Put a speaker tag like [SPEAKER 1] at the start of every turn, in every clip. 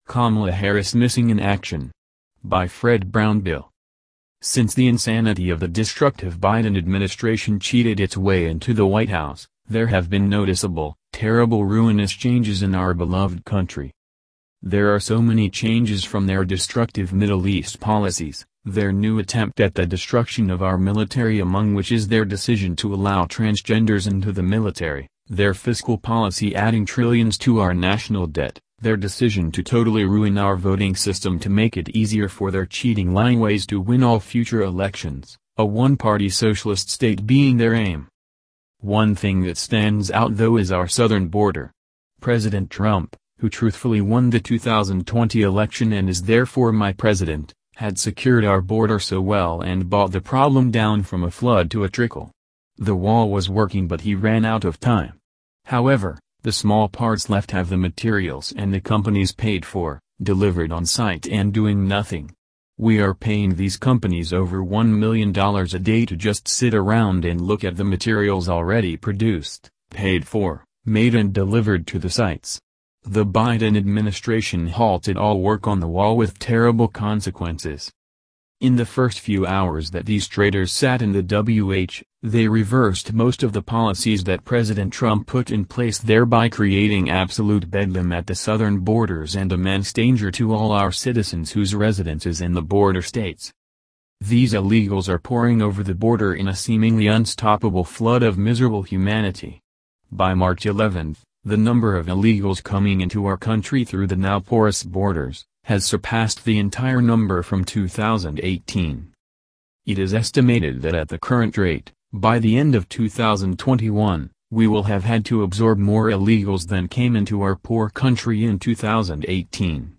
[SPEAKER 1] Kamala Harris Missing in Action. By Fred Brownbill. Since the insanity of the destructive Biden administration cheated its way into the White House, there have been noticeable, terrible ruinous changes in our beloved country. There are so many changes from their destructive Middle East policies, their new attempt at the destruction of our military, among which is their decision to allow transgenders into the military, their fiscal policy adding trillions to our national debt, their decision to totally ruin our voting system to make it easier for their cheating lying ways to win all future elections, a one-party socialist state being their aim. One thing that stands out though is our southern border. President Trump, who truthfully won the 2020 election and is therefore my president, had secured our border so well and brought the problem down from a flood to a trickle. The wall was working, but he ran out of time. However, the small parts left have the materials and the companies paid for, delivered on site and doing nothing. We are paying these companies over $1 million a day to just sit around and look at the materials already produced, paid for, made and delivered to the sites. The Biden administration halted all work on the wall with terrible consequences. In the first few hours that these traitors sat in the WH, they reversed most of the policies that President Trump put in place, thereby creating absolute bedlam at the southern borders and immense danger to all our citizens whose residence is in the border states. These illegals are pouring over the border in a seemingly unstoppable flood of miserable humanity. By March 11, the number of illegals coming into our country through the now porous borders has surpassed the entire number from 2018. It is estimated that at the current rate, by the end of 2021, we will have had to absorb more illegals than came into our poor country in 2018,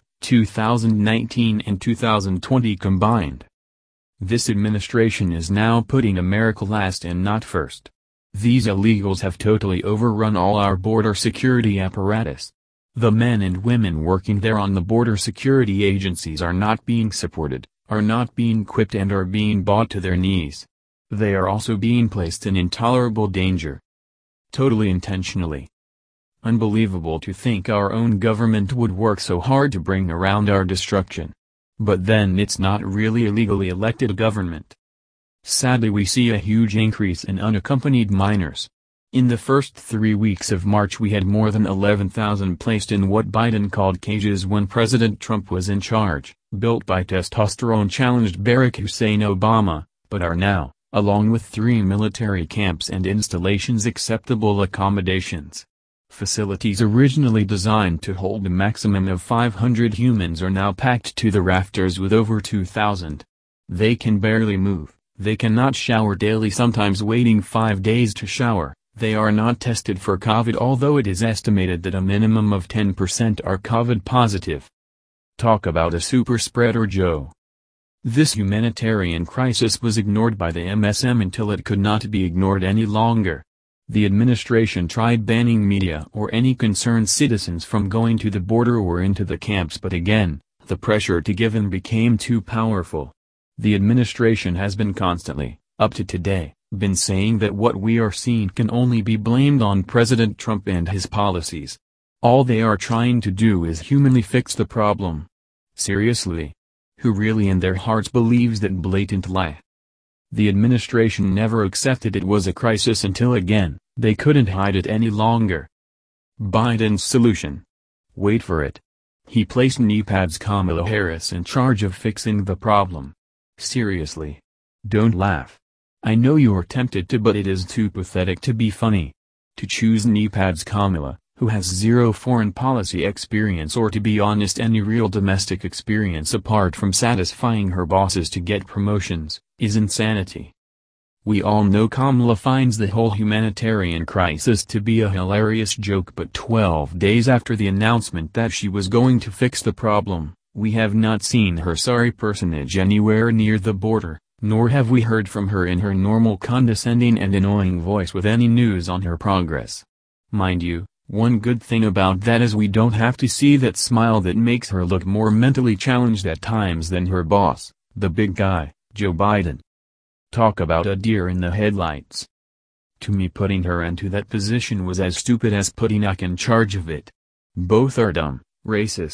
[SPEAKER 1] 2019 and 2020 combined. This administration is now putting America last and not first. These illegals have totally overrun all our border security apparatus. The men and women working there on the border security agencies are not being supported, are not being equipped and are being bought to their knees. They are also being placed in intolerable danger. Totally intentionally. Unbelievable to think our own government would work so hard to bring around our destruction. But then it's not really a legally elected government. Sadly, we see a huge increase in unaccompanied minors. In the first 3 weeks of March we had more than 11,000 placed in what Biden called cages when President Trump was in charge, built by testosterone-challenged Barack Hussein Obama, but are now, along with 3 military camps and installations, acceptable accommodations. Facilities originally designed to hold a maximum of 500 humans are now packed to the rafters with over 2,000. They can barely move, they cannot shower daily, sometimes waiting 5 days to shower. They are not tested for COVID, although it is estimated that a minimum of 10% are COVID positive. Talk about a super spreader, Joe. This humanitarian crisis was ignored by the MSM until it could not be ignored any longer. The administration tried banning media or any concerned citizens from going to the border or into the camps, but again, the pressure to give in became too powerful. The administration has been constantly, up to today, been saying that what we are seeing can only be blamed on President Trump and his policies. All they are trying to do is humanly fix the problem. Seriously? Who really in their hearts believes that blatant lie? The administration never accepted it was a crisis until again, they couldn't hide it any longer. Biden's solution. Wait for it. He placed NEPAD's Kamala Harris in charge of fixing the problem. Seriously. Don't laugh. I know you're tempted to, but it is too pathetic to be funny. To choose NEPAD's Kamala, who has zero foreign policy experience or, to be honest, any real domestic experience apart from satisfying her bosses to get promotions, is insanity. We all know Kamala finds the whole humanitarian crisis to be a hilarious joke, but 12 days after the announcement that she was going to fix the problem, we have not seen her sorry personage anywhere near the border. Nor have we heard from her in her normal condescending and annoying voice with any news on her progress. Mind you, one good thing about that is we don't have to see that smile that makes her look more mentally challenged at times than her boss, the big guy, Joe Biden. Talk about a deer in the headlights. To me, putting her into that position was as stupid as putting Ike in charge of it. Both are dumb, racist,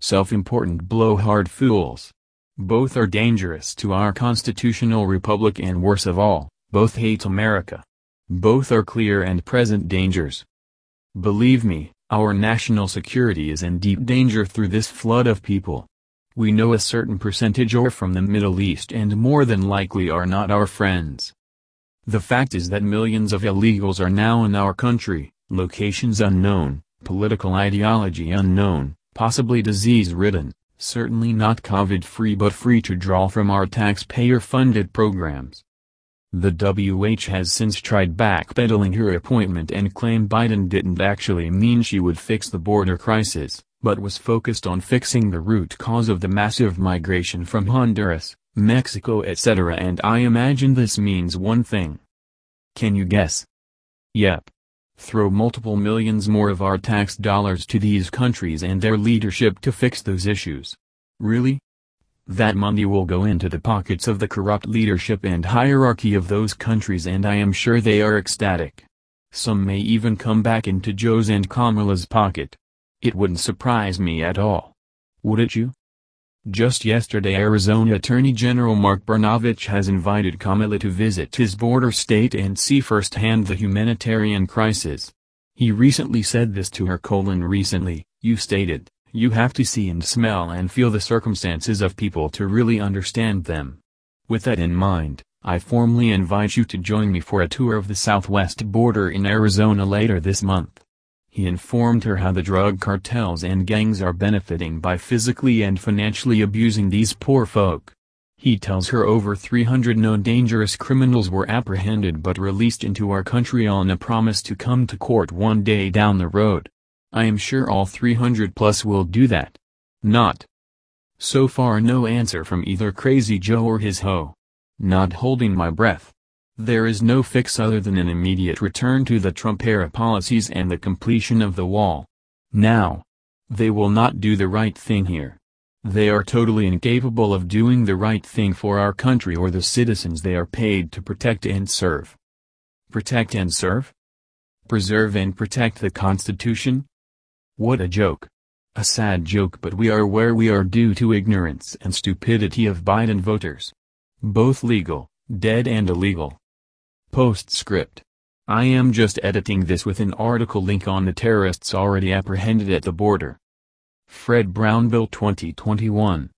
[SPEAKER 1] self-important blowhard fools. Both are dangerous to our constitutional republic, and worse of all, both hate America. Both are clear and present dangers. Believe me, our national security is in deep danger through this flood of people. We know a certain percentage are from the Middle East and more than likely are not our friends. The fact is that millions of illegals are now in our country, locations unknown, political ideology unknown, possibly disease-ridden, certainly not COVID-free but free to draw from our taxpayer-funded programs. The WHO has since tried backpedaling her appointment and claimed Biden didn't actually mean she would fix the border crisis, but was focused on fixing the root cause of the massive migration from Honduras, Mexico etc. And I imagine this means one thing. Can you guess? Yep. Throw multiple millions more of our tax dollars to these countries and their leadership to fix those issues. Really? That money will go into the pockets of the corrupt leadership and hierarchy of those countries, and I am sure they are ecstatic. Some may even come back into Joe's and Kamala's pocket. It wouldn't surprise me at all. Would it you? Just yesterday, Arizona Attorney General Mark Brnovich has invited Kamala to visit his border state and see firsthand the humanitarian crisis. He recently said this to her: recently, you stated, you have to see and smell and feel the circumstances of people to really understand them. With that in mind, I formally invite you to join me for a tour of the southwest border in Arizona later this month. He informed her how the drug cartels and gangs are benefiting by physically and financially abusing these poor folk. He tells her over 300 known dangerous criminals were apprehended but released into our country on a promise to come to court one day down the road. I am sure all 300 plus will do that. Not. So far no answer from either Crazy Joe or his hoe. Not holding my breath. There is no fix other than an immediate return to the Trump-era policies and the completion of the wall. Now. They will not do the right thing here. They are totally incapable of doing the right thing for our country or the citizens they are paid to protect and serve. Protect and serve? Preserve and protect the Constitution? What a joke. A sad joke, but we are where we are due to ignorance and stupidity of Biden voters. Both legal, dead and illegal. Postscript. I am just editing this with an article link on the terrorists already apprehended at the border. Fred Brown Bill 2021.